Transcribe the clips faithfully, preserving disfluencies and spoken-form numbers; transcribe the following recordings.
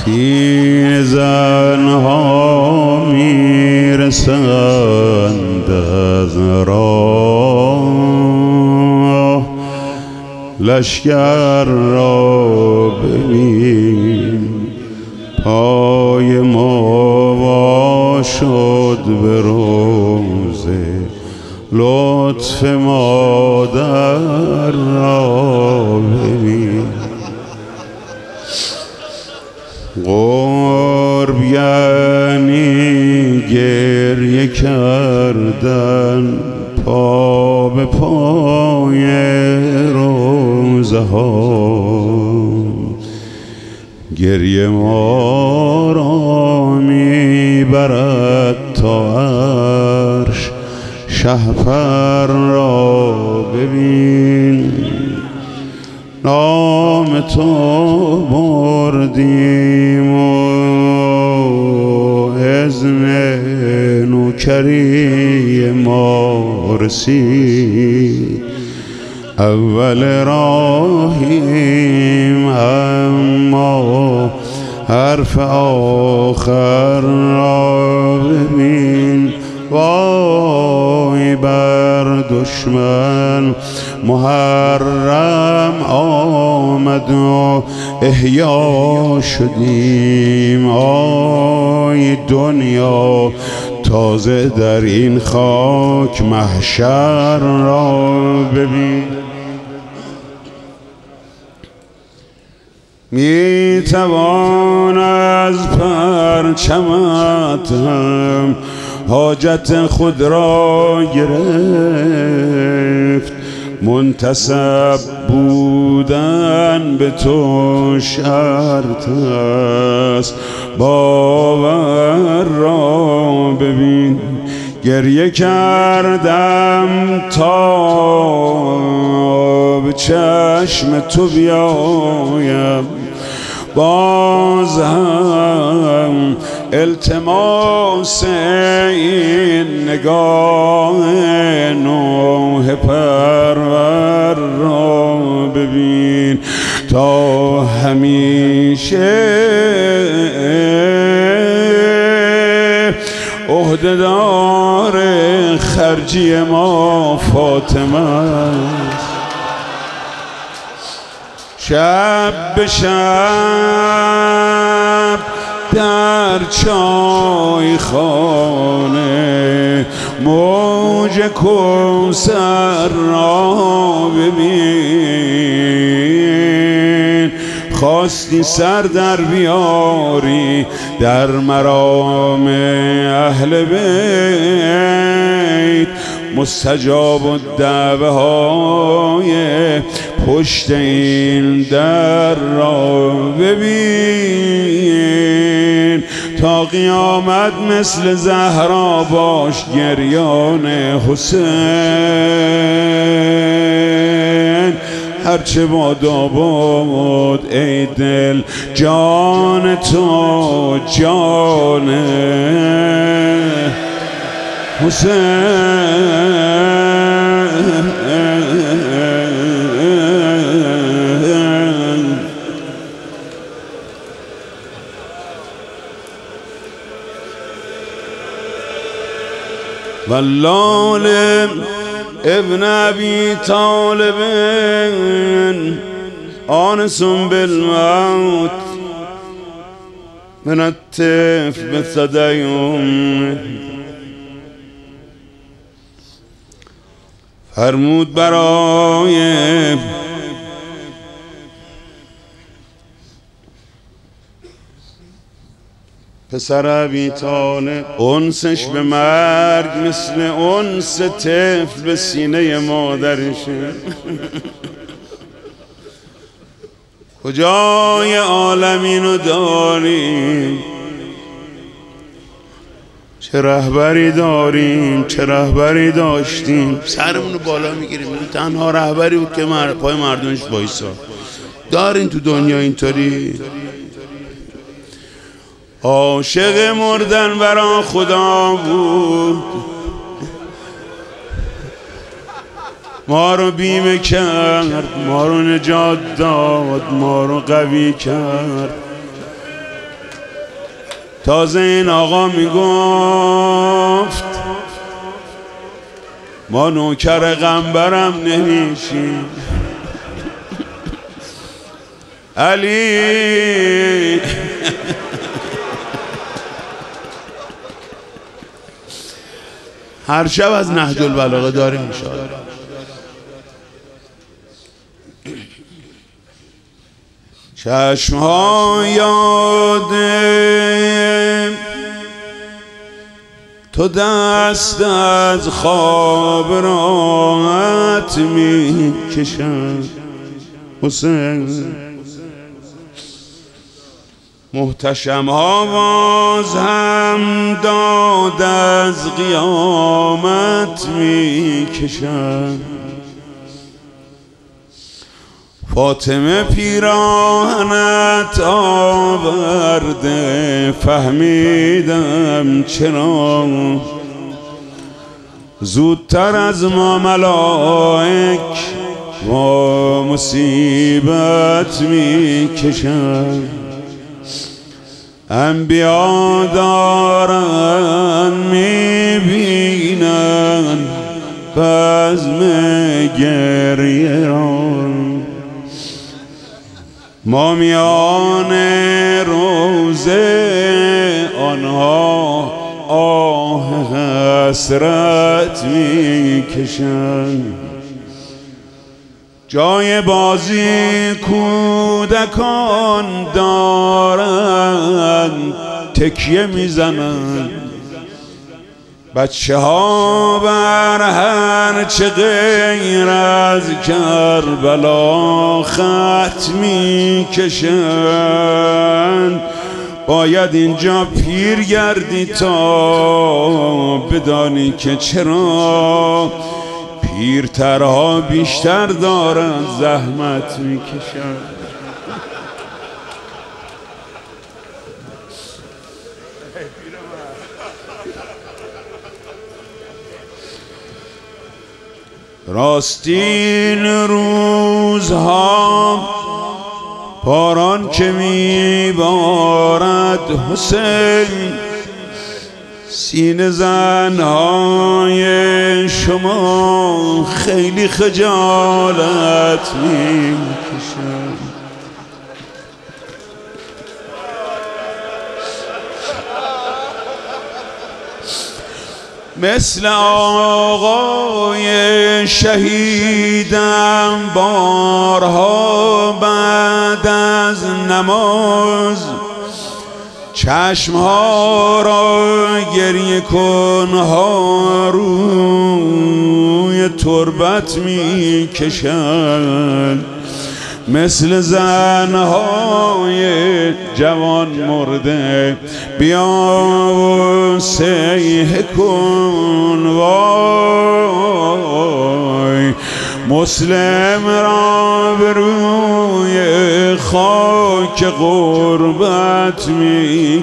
این زنها میرسند از راه، لشکر را ببین پای ما وا شد به روزه لطف مادر را ببین. قرب یعنی گریه کردن پا به پای روزه ها، گریه ما را میبرد تا عرش، شهپر را ببین. نام تو بردیم و اذن نوکری ما رسید، اول راهیم اما حرف آخر را ببین. وای بر دشمن محرم آمد و احیا شدیم، آی دنیا تازه در این خاک محشر را ببین. می توان از پرچمت هم حاجت خود را گرفت، منتسب بودن به تو شرط است، باور را ببین. گریه کردم تا به چشم تو بیایم، باز هم التماس این نگاه نوح پرور را ببین. تا همیشه عهده‌دار خرجی ما فاطمه است، شب به شب در چای خانه موج کوثر را ببین. خواستی سر در بیاری در مرام اهل بیت، مستجاب الدعوه های پشت این در را ببین. تا قیامت مثل زهرا باش گریان حسین، هرچه بادا بود ای دل جان تو جان حسین. واللال ابن ابی طالب آنس بالموت من الطفل بالتدین. فرمود برای پسر ابی طالب انسش به مرگ مثل انس طفل به سینه مادرشه. کجای عالمینو داریم، چه رهبری داریم، چه رهبری داشتیم. سرمونو بالا میگیریم، تنها رهبری بود که مر... پای مردمش وایسا. دارین تو دنیا اینطوری؟ عاشق مردن برا خدا بود، ما رو بیمه کرد، ما رو نجات داد، ما رو قوی کرد. تازه این آقا میگفت ما نوکر قنبرم نمیشیم. علی هر شب از نهج البلاغه داریم انشاءالله. چشم‌ها یاد تو دست از خواب راحت می کشم حسین. محتشم ها باز هم داد از قیامت می کشم. فاطمه پیراهنت آورده فهمیدم چرا زودتر از ما ملائک با مصیبت می کشم. انبیا دارن می بینن بزم گریه را، ما میان روزه آنها آه حسرت می کشن. جای بازی کودکان دارن تکیه میزنن، بچه ها بر هر چه غیر از کربلا خط می کشن. باید اینجا پیر گردی تا بدانی که چرا پیرترها بیشتر دارن زحمت می کشن. راستین روزها باران که میبارد حسین، سینه زنهای شما خیلی خجالت میکشند. مثل آقای شهیدم بارها بعد از نماز چشمها را گریه کنها روی تربت می کشند. مثل زنهای جوان مرده بیا و سیه کن وای، مسلم را به روی خاک غربت می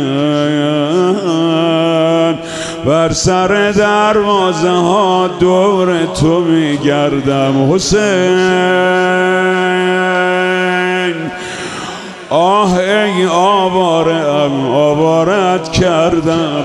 کشند. بر سر دروازه ها دور تو می گردم حسین. آه ای آواره ام آوارت کردم.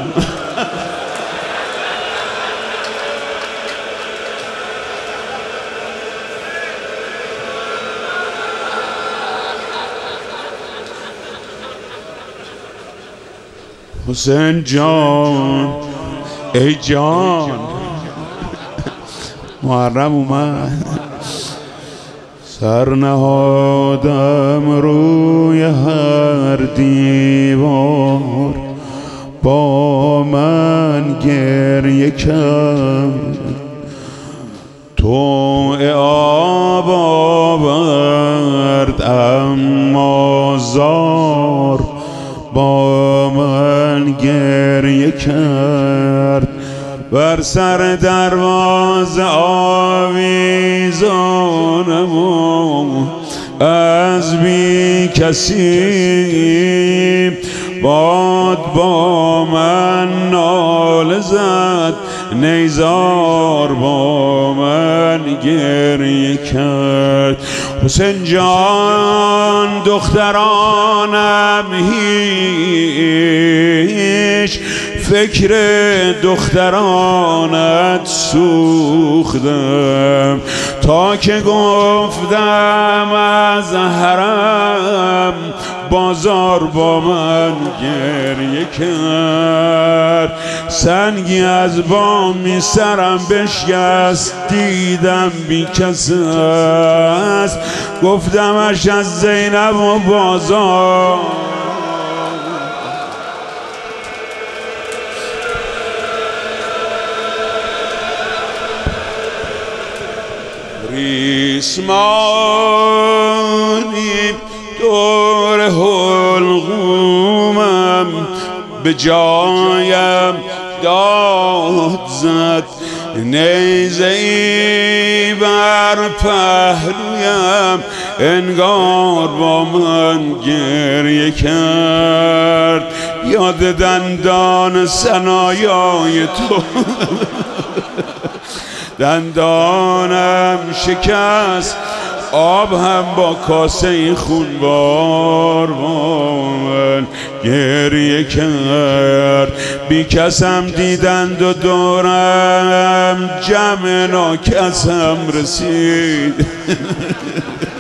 حسین جان ای جان، محرم اومد. سر نهادم روی هر دیوار با من گریه کرد. تو آب آورد اما زار با من گریه کرد. بر سر دروازه آویزانم از بی کسی باد با من ناله زد، نیزار با من گریه کرد. حسین جان دخترانم هی پیش فکر دخترانت سوختم، تا که گفتم از حرم بازار با من گریه کرد. سنگی از بامی سرم بشکست، دیدم بی کس است، گفتمش از زینب و بازار. ریسمانی دور حلقومم به جایم داد زد، نیزه ای بر پهلویم انگار با من گریه کرد. یاد دندان ثنایای تو دندانم شکست، آب هم با کاسه خونبار با من گریه کرد. بی کسم دیدند و دورم جمع ناکسم رسید